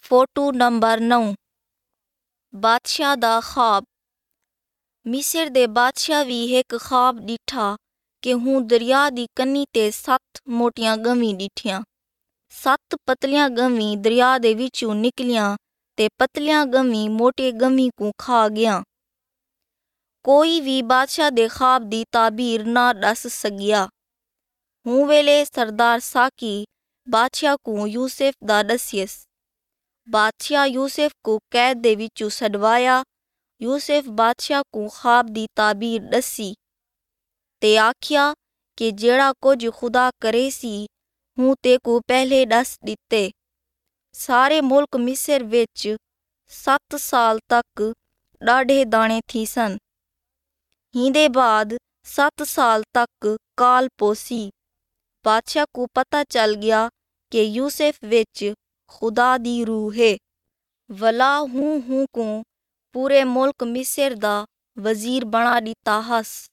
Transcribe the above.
Photo number 9 बादशाह दा ख्वाब। मिस्र दे बादशाह भी एक ख्वाब डिठा कि हूँ दरिया दी कन्नी ते 7 मोटियां गवीं डिठियां। 7 पतलियां गवीं दरिया दे विचों निकलियां ते पतलियां गवीं मोटे गवीं को खा गया। कोई भी बादशाह दे ख्वाब दी ताबीर ना दस सकिया। हूँ वेले सरदार साकी बादशाह को यूसुफ दा दसियस। बादशाह यूसुफ को कैद दे विचों छडवाया। यूसुफ बादशाह को ख्वाब दी ताबीर दसी ते आखिया कि जेड़ा कुछ खुदा करे सी हूँ ते को पहले दस दिते। सारे मुल्क मिस्र विच 7 साल तक डाढ़े दाने थी सन। हिंदे बाद 7 साल तक काल पोसी। बादशाह को पता चल गया कि यूसुफ विच खुदा दी रूह है। वला हूँ को पूरे मुल्क मिस्र दा वजीर बना दिता हस।